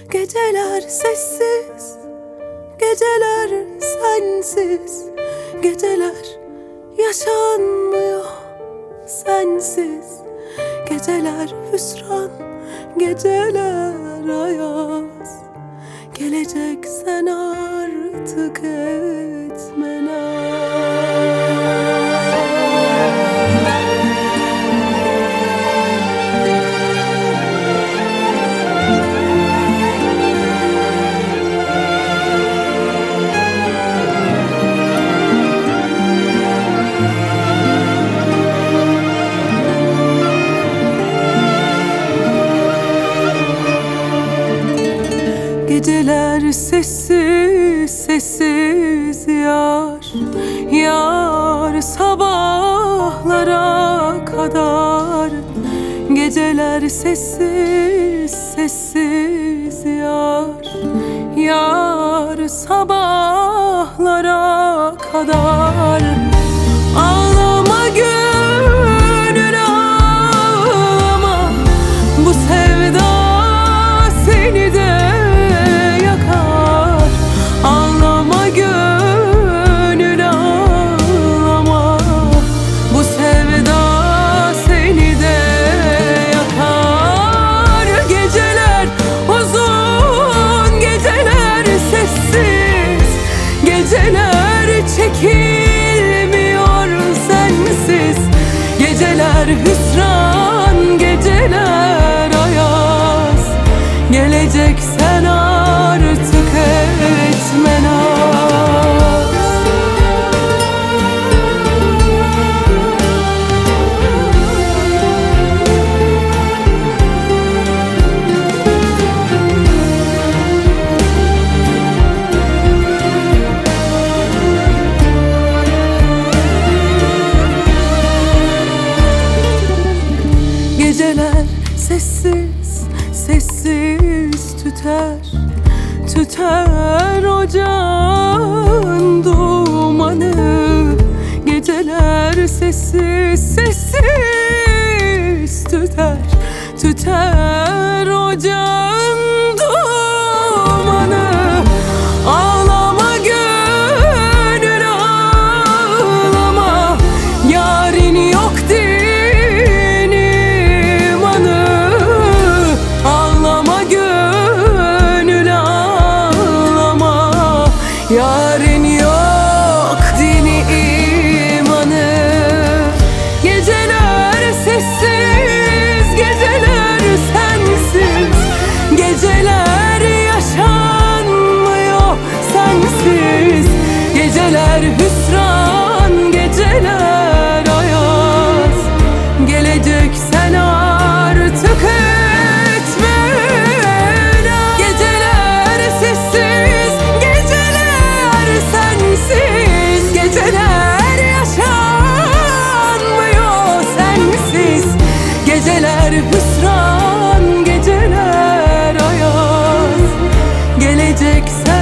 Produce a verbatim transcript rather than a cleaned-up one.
Geceler sessiz, geceler sensiz, geceler yaşanmıyor sensiz. Geceler hüsran, geceler ayaz. Gelecek sen artık etme naz. Geceler sessiz, sessiz yar, yar sabahlara kadar. Geceler sessiz, sessiz yar, yar sabahlara kadar. Ağlama gönül ağlama, bu sevda seni de çekilmiyor sensiz. Geceler hüsran, geceler ayaz. Gelecek sen artık etme naz. Geceler sessiz, sessiz tüter, tüter ocağın dumanı. Geceler sessiz, sessiz tüter, tüter ocağın dumanı. Ağlama gönül ağlama, yarın yok değil. Yarın yok dini imanı. Geceler sessiz, geceler sensiz, geceler yaşanmıyor sensiz. Geceler hüsran, geceler ayaz. Gelecek sen artık etme naz. Geceler sessiz, sensiz, geceler yaşanmıyor sensiz. Geceler hüsran, geceler ayaz. Gelecek sen